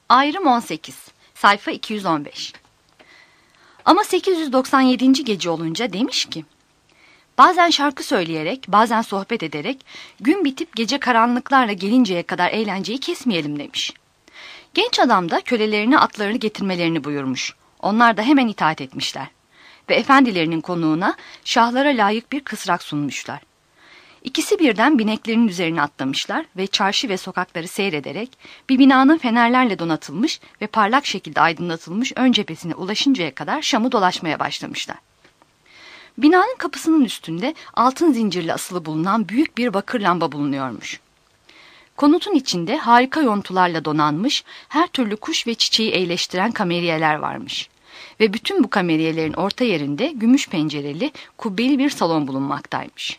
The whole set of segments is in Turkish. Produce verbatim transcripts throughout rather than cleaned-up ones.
Ayrım on sekiz, sayfa iki yüz on beş. Ama sekiz yüz doksan yedinci gece olunca demiş ki, bazen şarkı söyleyerek, bazen sohbet ederek, gün bitip gece karanlıklarla gelinceye kadar eğlenceyi kesmeyelim demiş. Genç adam da kölelerine atlarını getirmelerini buyurmuş. Onlar da hemen itaat etmişler. Ve efendilerinin konuğuna şahlara layık bir kısrak sunmuşlar. İkisi birden bineklerinin üzerine atlamışlar ve çarşı ve sokakları seyrederek bir binanın fenerlerle donatılmış ve parlak şekilde aydınlatılmış ön cephesine ulaşıncaya kadar Şam'ı dolaşmaya başlamışlar. Binanın kapısının üstünde altın zincirle asılı bulunan büyük bir bakır lamba bulunuyormuş. Konutun içinde harika yontularla donanmış her türlü kuş ve çiçeği eğleştiren kameriyeler varmış. Ve bütün bu kameriyelerin orta yerinde gümüş pencereli, kubbeli bir salon bulunmaktaymış.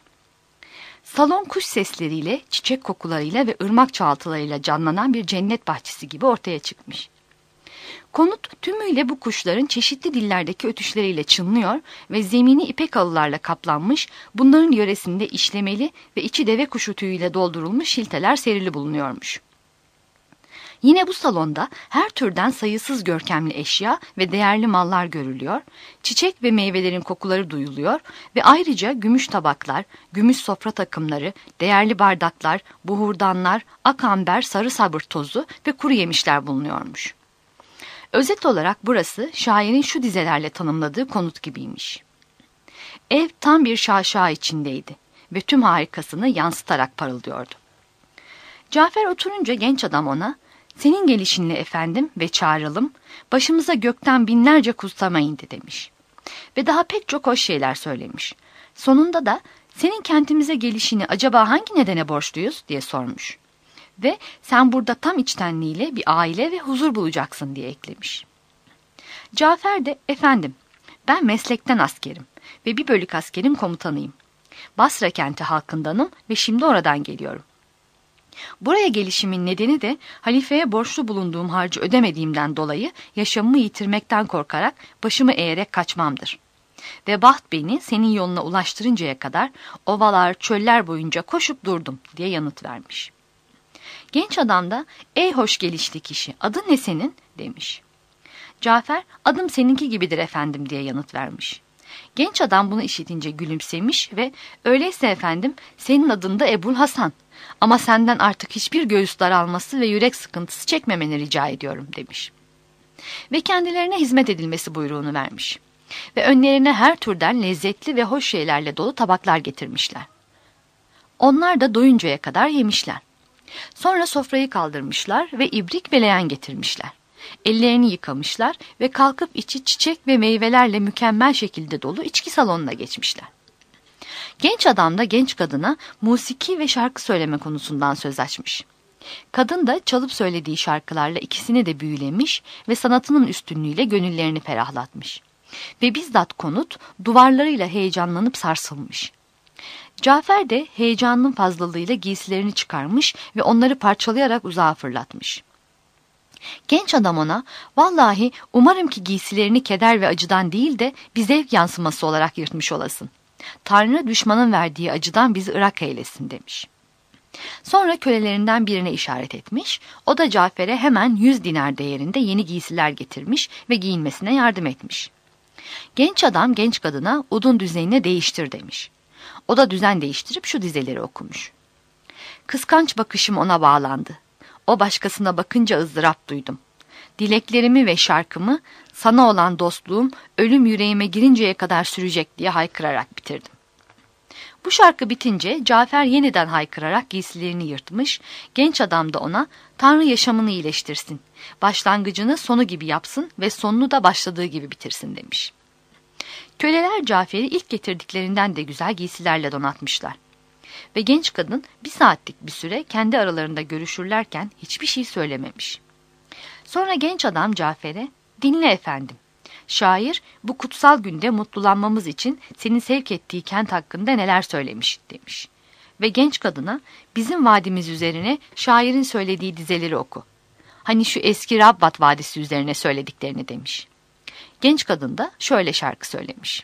Salon kuş sesleriyle, çiçek kokularıyla ve ırmak çaltılarıyla canlanan bir cennet bahçesi gibi ortaya çıkmış. Konut tümüyle bu kuşların çeşitli dillerdeki ötüşleriyle çınlıyor ve zemini ipek halılarla kaplanmış, bunların yöresinde işlemeli ve içi deve kuşu tüyüyle doldurulmuş şilteler serili bulunuyormuş. Yine bu salonda her türden sayısız görkemli eşya ve değerli mallar görülüyor, çiçek ve meyvelerin kokuları duyuluyor ve ayrıca gümüş tabaklar, gümüş sofra takımları, değerli bardaklar, buhurdanlar, ak amber, sarı sabır tozu ve kuru yemişler bulunuyormuş. Özet olarak burası şairin şu dizelerle tanımladığı konut gibiymiş. Ev tam bir şaşa içindeydi ve tüm harikasını yansıtarak parıldıyordu. Cafer oturunca genç adam ona, senin gelişinle efendim ve çağıralım, başımıza gökten binlerce kutlama indi demiş. Ve daha pek çok hoş şeyler söylemiş. Sonunda da senin kentimize gelişini acaba hangi nedene borçluyuz diye sormuş. Ve sen burada tam içtenliğiyle bir aile ve huzur bulacaksın diye eklemiş. Cafer de efendim ben meslekten askerim ve bir bölük askerin komutanıyım. Basra kenti halkındanım ve şimdi oradan geliyorum. Buraya gelişimin nedeni de halifeye borçlu bulunduğum harcı ödemediğimden dolayı yaşamımı yitirmekten korkarak başımı eğerek kaçmamdır. Ve baht beni senin yoluna ulaştırıncaya kadar ovalar, çöller boyunca koşup durdum diye yanıt vermiş. Genç adam da ey hoş gelişli kişi adın ne senin demiş. Cafer adım seninki gibidir efendim diye yanıt vermiş. Genç adam bunu işitince gülümsemiş ve öyleyse efendim senin adın da Ebul Hasan ama senden artık hiçbir göğüs daralması ve yürek sıkıntısı çekmemeni rica ediyorum demiş. Ve kendilerine hizmet edilmesi buyruğunu vermiş. Ve önlerine her türden lezzetli ve hoş şeylerle dolu tabaklar getirmişler. Onlar da doyuncaya kadar yemişler. Sonra sofrayı kaldırmışlar ve ibrik ve leğen getirmişler. Ellerini yıkamışlar ve kalkıp içi çiçek ve meyvelerle mükemmel şekilde dolu içki salonuna geçmişler. Genç adam da genç kadına musiki ve şarkı söyleme konusundan söz açmış. Kadın da çalıp söylediği şarkılarla ikisini de büyülemiş ve sanatının üstünlüğüyle gönüllerini ferahlatmış. Ve bizzat konut duvarlarıyla heyecanlanıp sarsılmış. Cafer de heyecanının fazlalığıyla giysilerini çıkarmış ve onları parçalayarak uzağa fırlatmış. Genç adam ona, vallahi umarım ki giysilerini keder ve acıdan değil de bir zevk yansıması olarak yırtmış olasın. Tanrı düşmanın verdiği acıdan bizi ırak eylesin demiş. Sonra kölelerinden birine işaret etmiş, o da Cafer'e hemen yüz dinar değerinde yeni giysiler getirmiş ve giyinmesine yardım etmiş. Genç adam genç kadına odun düzenini değiştir demiş. O da düzen değiştirip şu dizeleri okumuş. Kıskanç bakışım ona bağlandı. O başkasına bakınca ızdırap duydum. Dileklerimi ve şarkımı, sana olan dostluğum ölüm yüreğime girinceye kadar sürecek diye haykırarak bitirdim. Bu şarkı bitince Cafer yeniden haykırarak giysilerini yırtmış, genç adam da ona Tanrı yaşamını iyileştirsin, başlangıcını sonu gibi yapsın ve sonunu da başladığı gibi bitirsin demiş. Köleler Cafer'i ilk getirdiklerinden de güzel giysilerle donatmışlar. Ve genç kadın bir saatlik bir süre kendi aralarında görüşürlerken hiçbir şey söylememiş. Sonra genç adam Cafer'e, dinle efendim. Şair bu kutsal günde mutlulanmamız için senin sevk ettiği kent hakkında neler söylemiş demiş. Ve genç kadına bizim vadimiz üzerine şairin söylediği dizeleri oku. Hani şu eski Rabbat vadisi üzerine söylediklerini demiş. Genç kadın da şöyle şarkı söylemiş.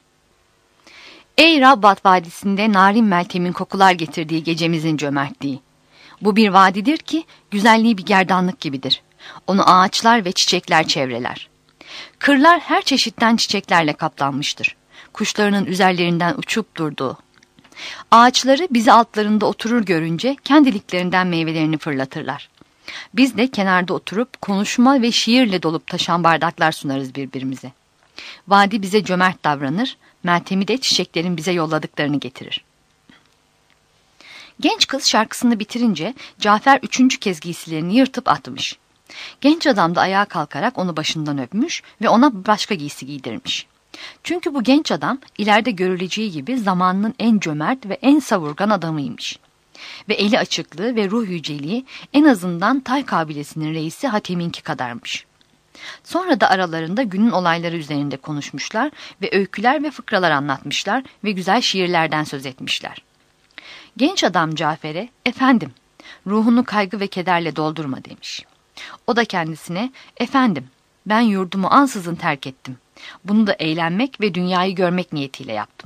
Ey Rabbat vadisinde narin Meltem'in kokular getirdiği gecemizin cömertliği. Bu bir vadidir ki güzelliği bir gerdanlık gibidir. Onu ağaçlar ve çiçekler çevreler. Kırlar her çeşitten çiçeklerle kaplanmıştır. Kuşlarının üzerlerinden uçup durduğu. Ağaçları bizi altlarında oturur görünce kendiliklerinden meyvelerini fırlatırlar. Biz de kenarda oturup konuşma ve şiirle dolup taşan bardaklar sunarız birbirimize. Vadi bize cömert davranır, Meltem'i de çiçeklerin bize yolladıklarını getirir. Genç kız şarkısını bitirince Cafer üçüncü kez giysilerini yırtıp atmış. Genç adam da ayağa kalkarak onu başından öpmüş ve ona başka giysi giydirmiş. Çünkü bu genç adam ileride görüleceği gibi zamanının en cömert ve en savurgan adamıymış. Ve eli açıklığı ve ruh yüceliği en azından Tay kabilesinin reisi Hatem'inki kadarmış. Sonra da aralarında günün olayları üzerinde konuşmuşlar ve öyküler ve fıkralar anlatmışlar ve güzel şiirlerden söz etmişler. Genç adam Cafer'e, "Efendim, ruhunu kaygı ve kederle doldurma," demiş. O da kendisine, "Efendim, ben yurdumu ansızın terk ettim. Bunu da eğlenmek ve dünyayı görmek niyetiyle yaptım.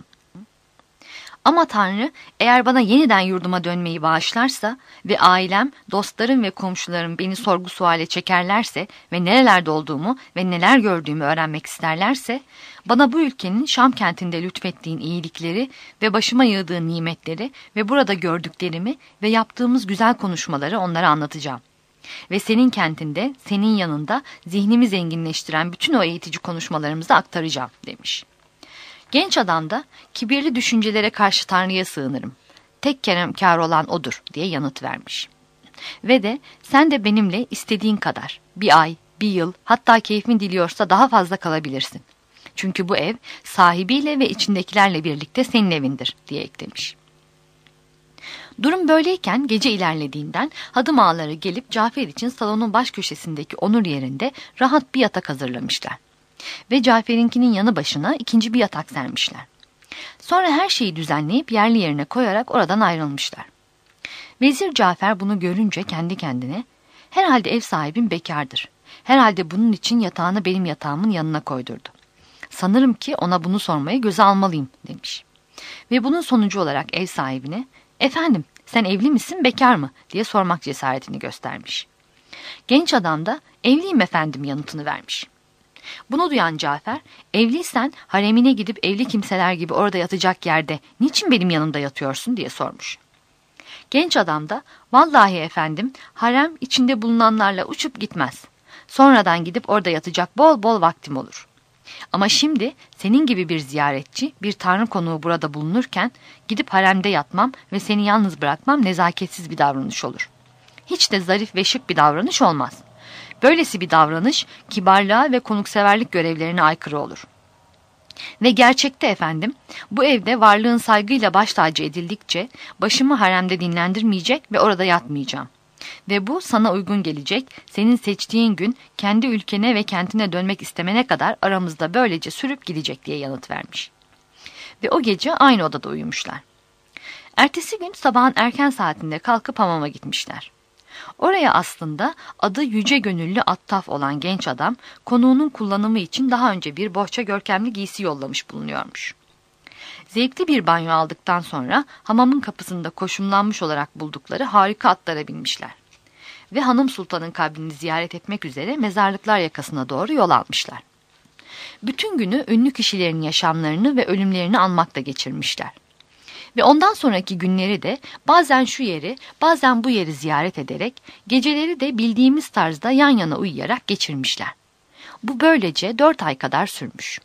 Ama Tanrı eğer bana yeniden yurduma dönmeyi bağışlarsa ve ailem, dostlarım ve komşularım beni sorgu suale çekerlerse ve nerelerde olduğumu ve neler gördüğümü öğrenmek isterlerse, bana bu ülkenin Şam kentinde lütfettiğin iyilikleri ve başıma yığdığın nimetleri ve burada gördüklerimi ve yaptığımız güzel konuşmaları onlara anlatacağım. Ve senin kentinde, senin yanında zihnimi zenginleştiren bütün o eğitici konuşmalarımızı aktaracağım," demiş. Genç adam da, "Kibirli düşüncelere karşı Tanrı'ya sığınırım. Tek keremkar olan O'dur," diye yanıt vermiş. Ve de, "Sen de benimle istediğin kadar, bir ay, bir yıl, hatta keyfin diliyorsa daha fazla kalabilirsin. Çünkü bu ev sahibiyle ve içindekilerle birlikte senin evindir," diye eklemiş. Durum böyleyken gece ilerlediğinden hadım ağaları gelip Cafer için salonun baş köşesindeki onur yerinde rahat bir yatak hazırlamışlar. Ve Cafer'inkinin yanı başına ikinci bir yatak sermişler. Sonra her şeyi düzenleyip yerli yerine koyarak oradan ayrılmışlar. Vezir Cafer bunu görünce kendi kendine, "Herhalde ev sahibim bekardır. Herhalde bunun için yatağını benim yatağımın yanına koydurdu. Sanırım ki ona bunu sormaya göze almalıyım," demiş. Ve bunun sonucu olarak ev sahibine, "Efendim, sen evli misin, bekar mı?" diye sormak cesaretini göstermiş. Genç adam da, "Evliyim efendim," yanıtını vermiş. Bunu duyan Cafer, "Evliysen haremine gidip evli kimseler gibi orada yatacak yerde niçin benim yanımda yatıyorsun?" diye sormuş. Genç adam da, "Vallahi efendim, harem içinde bulunanlarla uçup gitmez. Sonradan gidip orada yatacak bol bol vaktim olur. Ama şimdi senin gibi bir ziyaretçi, bir tanrı konuğu burada bulunurken gidip haremde yatmam ve seni yalnız bırakmam nezaketsiz bir davranış olur. Hiç de zarif ve şık bir davranış olmaz. Böylesi bir davranış kibarlığa ve konukseverlik görevlerine aykırı olur. Ve gerçekte efendim, bu evde varlığın saygıyla baş tacı edildikçe başımı haremde dinlendirmeyecek ve orada yatmayacağım. Ve bu sana uygun gelecek, senin seçtiğin gün kendi ülkene ve kentine dönmek istemene kadar aramızda böylece sürüp gidecek," diye yanıt vermiş. Ve o gece aynı odada uyumuşlar. Ertesi gün sabahın erken saatinde kalkıp hamama gitmişler. Oraya aslında adı yüce gönüllü Attaf olan genç adam, konuğunun kullanımı için daha önce bir bohça görkemli giysi yollamış bulunuyormuş. Zevkli bir banyo aldıktan sonra hamamın kapısında koşumlanmış olarak buldukları harika atlara binmişler. Ve Hanım Sultan'ın kabrini ziyaret etmek üzere mezarlıklar yakasına doğru yol almışlar. Bütün günü ünlü kişilerin yaşamlarını ve ölümlerini anmakta geçirmişler. Ve ondan sonraki günleri de bazen şu yeri, bazen bu yeri ziyaret ederek, geceleri de bildiğimiz tarzda yan yana uyuyarak geçirmişler. Bu böylece dört ay kadar sürmüş.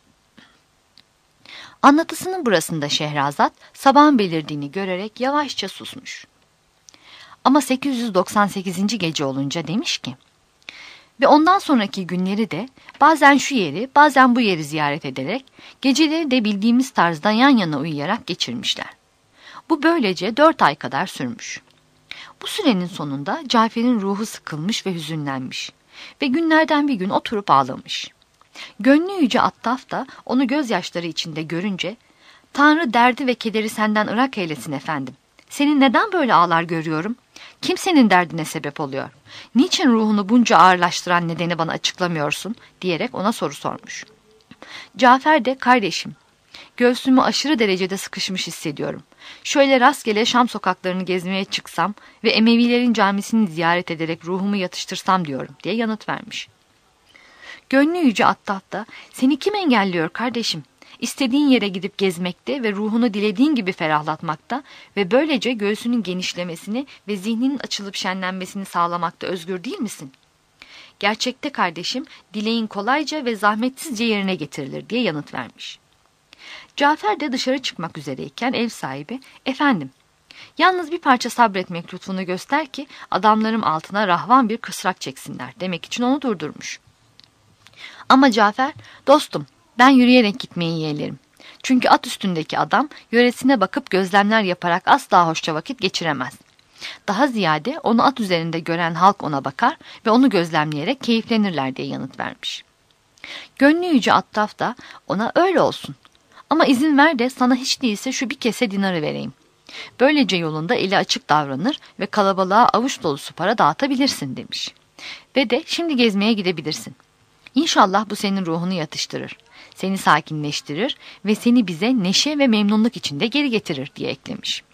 Anlatısının burasında Şehrazat, sabahın belirdiğini görerek yavaşça susmuş. Ama sekiz yüz doksan sekizinci gece olunca demiş ki, "Ve ondan sonraki günleri de bazen şu yeri, bazen bu yeri ziyaret ederek, geceleri de bildiğimiz tarzda yan yana uyuyarak geçirmişler. Bu böylece dört ay kadar sürmüş. Bu sürenin sonunda Cafer'in ruhu sıkılmış ve hüzünlenmiş ve günlerden bir gün oturup ağlamış. Gönlü yüce Attaf da onu gözyaşları içinde görünce, "Tanrı derdi ve kederi senden ırak eylesin efendim. Seni neden böyle ağlar görüyorum? Kim senin derdine sebep oluyor? Niçin ruhunu bunca ağırlaştıran nedeni bana açıklamıyorsun?" diyerek ona soru sormuş. Cafer de, "Kardeşim, göğsümü aşırı derecede sıkışmış hissediyorum. Şöyle rastgele Şam sokaklarını gezmeye çıksam ve Emevilerin camisini ziyaret ederek ruhumu yatıştırsam diyorum diye yanıt vermiş. Gönlü yüce Attaf da seni kim engelliyor kardeşim? İstediğin yere gidip gezmekte ve ruhunu dilediğin gibi ferahlatmakta ve böylece göğsünün genişlemesini ve zihninin açılıp şenlenmesini sağlamakta özgür değil misin? Gerçekte kardeşim dileğin kolayca ve zahmetsizce yerine getirilir diye yanıt vermiş. Cafer de dışarı çıkmak üzereyken ev sahibi, efendim, yalnız bir parça sabretmek lütfunu göster ki adamlarım altına rahvan bir kısrak çeksinler demek için onu durdurmuş. Ama Cafer, dostum ben yürüyerek gitmeyi yeğlerim. Çünkü at üstündeki adam yöresine bakıp gözlemler yaparak asla hoşça vakit geçiremez. Daha ziyade onu at üzerinde gören halk ona bakar ve onu gözlemleyerek keyiflenirler diye yanıt vermiş. Gönlü yüce Attaf da ona öyle olsun. Ama izin ver de sana hiç değilse şu bir kese dinarı vereyim. Böylece yolunda eli açık davranır ve kalabalığa avuç dolusu para dağıtabilirsin demiş. Ve de şimdi gezmeye gidebilirsin. İnşallah bu senin ruhunu yatıştırır, seni sakinleştirir ve seni bize neşe ve memnunluk içinde geri getirir diye eklemiş.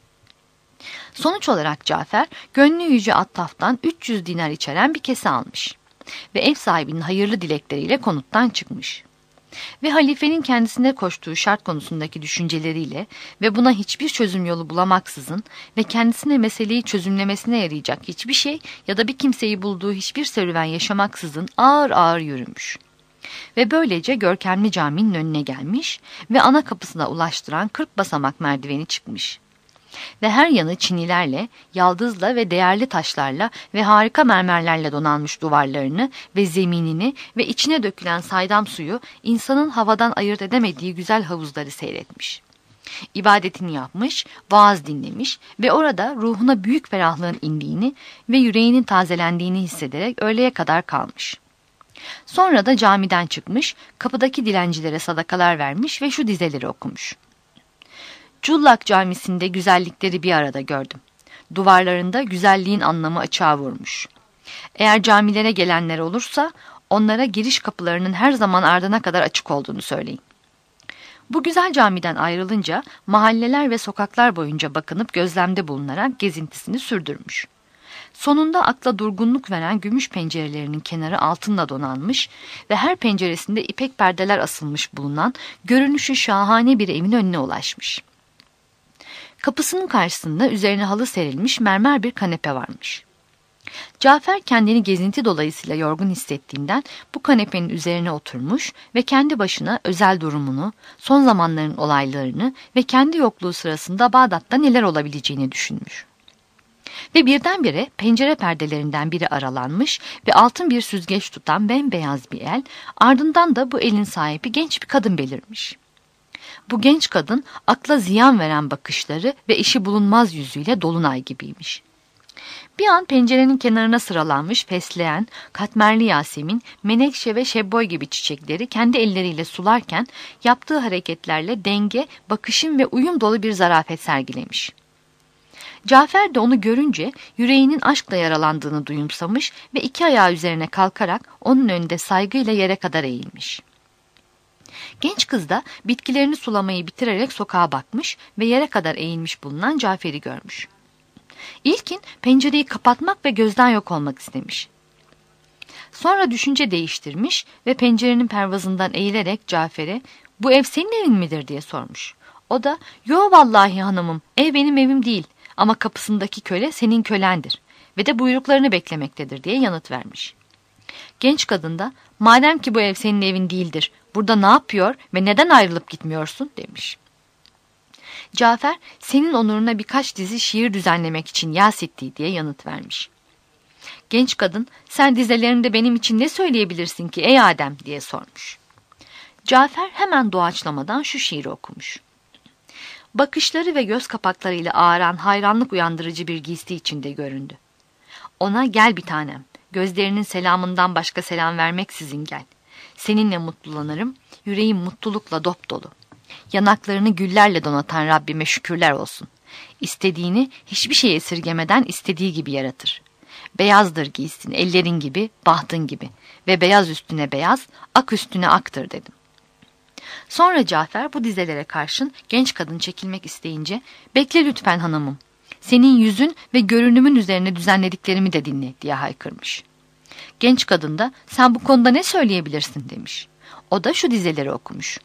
Sonuç olarak Cafer, gönlü yüce Attaf'tan üç yüz dinar içeren bir kese almış ve ev sahibinin hayırlı dilekleriyle konuttan çıkmış. Ve halifenin kendisine koştuğu şart konusundaki düşünceleriyle ve buna hiçbir çözüm yolu bulamaksızın ve kendisine meseleyi çözümlemesine yarayacak hiçbir şey ya da bir kimseyi bulduğu hiçbir serüven yaşamaksızın ağır ağır yürümüş. Ve böylece görkemli caminin önüne gelmiş ve ana kapısına ulaştıran kırk basamak merdiveni çıkmış. Ve her yanı çinilerle, yaldızla ve değerli taşlarla ve harika mermerlerle donanmış duvarlarını ve zeminini ve içine dökülen saydam suyu insanın havadan ayırt edemediği güzel havuzları seyretmiş. İbadetini yapmış, vaaz dinlemiş ve orada ruhuna büyük ferahlığın indiğini ve yüreğinin tazelendiğini hissederek öğleye kadar kalmış. Sonra da camiden çıkmış, kapıdaki dilencilere sadakalar vermiş ve şu dizeleri okumuş. Cullak Camisi'nde güzellikleri bir arada gördüm. Duvarlarında güzelliğin anlamı açığa vurmuş. Eğer camilere gelenler olursa onlara giriş kapılarının her zaman ardına kadar açık olduğunu söyleyin. Bu güzel camiden ayrılınca mahalleler ve sokaklar boyunca bakınıp gözlemde bulunarak gezintisini sürdürmüş. Sonunda akla durgunluk veren gümüş pencerelerinin kenarı altınla donanmış ve her penceresinde ipek perdeler asılmış bulunan görünüşü şahane bir evin önüne ulaşmış. Kapısının karşısında üzerine halı serilmiş mermer bir kanepe varmış. Cafer kendini gezinti dolayısıyla yorgun hissettiğinden bu kanepenin üzerine oturmuş ve kendi başına özel durumunu, son zamanların olaylarını ve kendi yokluğu sırasında Bağdat'ta neler olabileceğini düşünmüş. Ve birdenbire pencere perdelerinden biri aralanmış ve altın bir süzgeç tutan bembeyaz bir el, ardından da bu elin sahibi genç bir kadın belirmiş. Bu genç kadın akla ziyan veren bakışları ve işi bulunmaz yüzüyle dolunay gibiymiş. Bir an pencerenin kenarına sıralanmış fesleğen, katmerli yasemin, menekşe ve şebboy gibi çiçekleri kendi elleriyle sularken yaptığı hareketlerle denge, bakışım ve uyum dolu bir zarafet sergilemiş. Cafer de onu görünce yüreğinin aşkla yaralandığını duyumsamış ve iki ayağı üzerine kalkarak onun önünde saygıyla yere kadar eğilmiş. Genç kız da bitkilerini sulamayı bitirerek sokağa bakmış ve yere kadar eğilmiş bulunan Cafer'i görmüş. İlkin pencereyi kapatmak ve gözden yok olmak istemiş. Sonra düşünce değiştirmiş ve pencerenin pervazından eğilerek Cafer'e "Bu ev senin evin midir?" diye sormuş. O da "Yo vallahi hanımım, ev benim evim değil ama kapısındaki köle senin kölendir ve de buyruklarını beklemektedir" diye yanıt vermiş. Genç kadın da "Madem ki bu ev senin evin değildir, burada ne yapıyor ve neden ayrılıp gitmiyorsun?" demiş. Cafer, "Senin onuruna birkaç dizi şiir düzenlemek için Yasitti" diye yanıt vermiş. Genç kadın, "Sen dizelerinde benim için ne söyleyebilirsin ki ey Adem?" diye sormuş. Cafer hemen doğaçlamadan şu şiiri okumuş. Bakışları ve göz kapaklarıyla ağaran hayranlık uyandırıcı bir giysi içinde göründü. Ona "Gel bir tanem, gözlerinin selamından başka selam vermeksizin gel. Seninle mutlulanırım, yüreğim mutlulukla dop dolu. Yanaklarını güllerle donatan Rabbime şükürler olsun. İstediğini hiçbir şey esirgemeden istediği gibi yaratır. Beyazdır giysin, ellerin gibi, bahtın gibi ve beyaz üstüne beyaz, ak üstüne aktır" dedim. Sonra Cafer bu dizelere karşın genç kadın çekilmek isteyince "Bekle lütfen hanımım. Senin yüzün ve görünümün üzerine düzenlediklerimi de dinle" diye haykırmış. Genç kadın da "Sen bu konuda ne söyleyebilirsin?" demiş. O da şu dizeleri okumuş.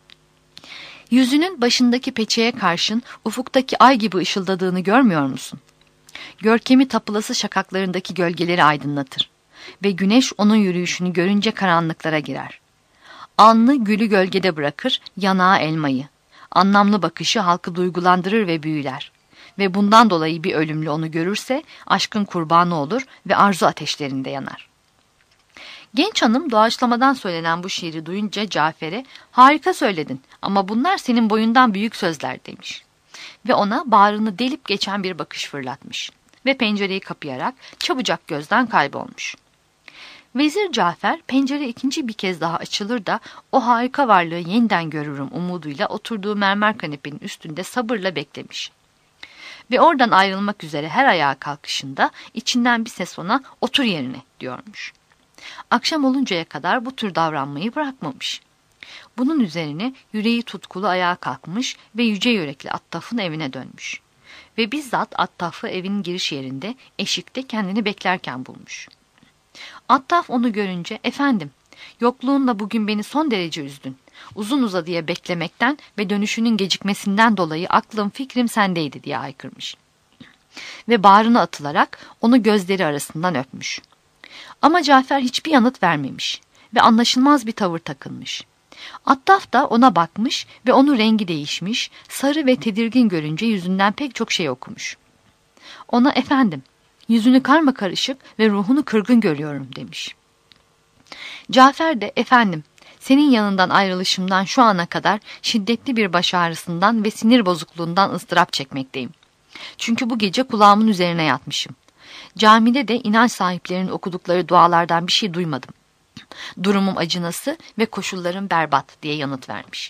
Yüzünün başındaki peçeye karşın ufuktaki ay gibi ışıldadığını görmüyor musun? Görkemi tapılası şakaklarındaki gölgeleri aydınlatır ve güneş onun yürüyüşünü görünce karanlıklara girer. Alnı gülü gölgede bırakır, yanağı elmayı. Anlamlı bakışı halkı duygulandırır ve büyüler. Ve bundan dolayı bir ölümlü onu görürse aşkın kurbanı olur ve arzu ateşlerinde yanar. Genç hanım doğaçlamadan söylenen bu şiiri duyunca Cafer'e "Harika söyledin ama bunlar senin boyundan büyük sözler" demiş. Ve ona bağrını delip geçen bir bakış fırlatmış. Ve pencereyi kapayarak çabucak gözden kaybolmuş. Vezir Cafer pencere ikinci bir kez daha açılır da o harika varlığı yeniden görürüm umuduyla oturduğu mermer kanepenin üstünde sabırla beklemiş. Ve oradan ayrılmak üzere her ayağa kalkışında içinden bir ses ona "Otur yerine" diyormuş. Akşam oluncaya kadar bu tür davranmayı bırakmamış. Bunun üzerine yüreği tutkulu ayağa kalkmış ve yüce yürekli Attaf'ın evine dönmüş. Ve bizzat Attaf'ı evin giriş yerinde eşikte kendini beklerken bulmuş. Attaf onu görünce "Efendim, yokluğunla bugün beni son derece üzdün. Uzun uzadıya beklemekten ve dönüşünün gecikmesinden dolayı aklım fikrim sendeydi" diye haykırmış. Ve bağrına atılarak onu gözleri arasından öpmüş. Ama Cafer hiçbir yanıt vermemiş ve anlaşılmaz bir tavır takınmış. Attaf da ona bakmış ve onun rengi değişmiş, sarı ve tedirgin görünce yüzünden pek çok şey okumuş. Ona "Efendim, yüzünü karmakarışık ve ruhunu kırgın görüyorum" demiş. Cafer de "Efendim, senin yanından ayrılışımdan şu ana kadar şiddetli bir baş ağrısından ve sinir bozukluğundan ıstırap çekmekteyim. Çünkü bu gece kulağımın üzerine yatmışım. Camide de inanç sahiplerinin okudukları dualardan bir şey duymadım. Durumum acınası ve koşullarım berbat" diye yanıt vermiş.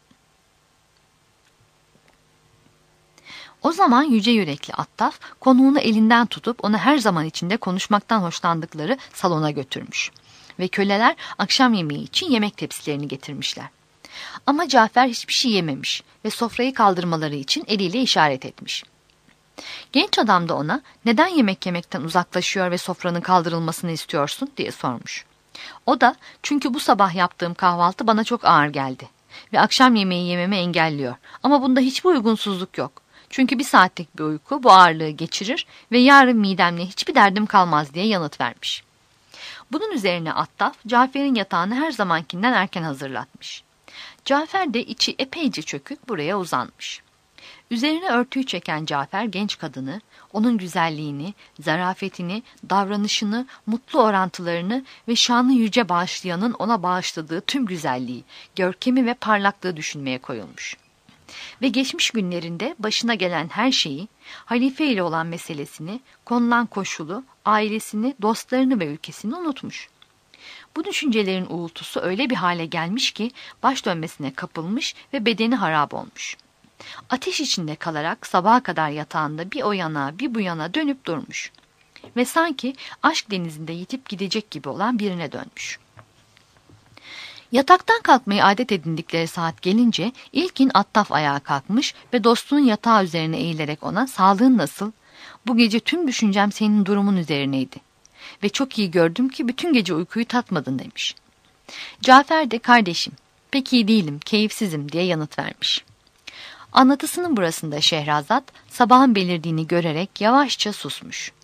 O zaman yüce yürekli Attaf konuğunu elinden tutup onu her zaman içinde konuşmaktan hoşlandıkları salona götürmüş. Ve köleler akşam yemeği için yemek tepsilerini getirmişler. Ama Cafer hiçbir şey yememiş ve sofrayı kaldırmaları için eliyle işaret etmiş. Genç adam da ona "Neden yemek yemekten uzaklaşıyor ve sofranın kaldırılmasını istiyorsun?" diye sormuş. O da "Çünkü bu sabah yaptığım kahvaltı bana çok ağır geldi ve akşam yemeği yememi engelliyor. Ama bunda hiçbir uygunsuzluk yok. Çünkü bir saatlik bir uyku bu ağırlığı geçirir ve yarın midemle hiçbir derdim kalmaz" diye yanıt vermiş. Bunun üzerine Attaf Cafer'in yatağını her zamankinden erken hazırlatmış. Cafer de içi epeyce çökük buraya uzanmış. Üzerine örtüyü çeken Cafer genç kadını, onun güzelliğini, zarafetini, davranışını, mutlu orantılarını ve şanlı yüce bağışlayanın ona bağışladığı tüm güzelliği, görkemi ve parlaklığı düşünmeye koyulmuş. Ve geçmiş günlerinde başına gelen her şeyi, halife ile olan meselesini, konulan koşulu, ailesini, dostlarını ve ülkesini unutmuş. Bu düşüncelerin uğultusu öyle bir hale gelmiş ki baş dönmesine kapılmış ve bedeni harap olmuş. Ateş içinde kalarak sabaha kadar yatağında bir o yana bir bu yana dönüp durmuş. Ve sanki aşk denizinde yitip gidecek gibi olan birine dönmüş. Yataktan kalkmayı adet edindikleri saat gelince ilkin Attaf ayağa kalkmış ve dostunun yatağı üzerine eğilerek ona "Sağlığın nasıl? Bu gece tüm düşüncem senin durumun üzerineydi. Ve çok iyi gördüm ki bütün gece uykuyu tatmadın" demiş. Cafer de "Kardeşim, pek iyi değilim, keyifsizim" diye yanıt vermiş. Anlatısının burasında Şehrazat sabahın belirdiğini görerek yavaşça susmuş.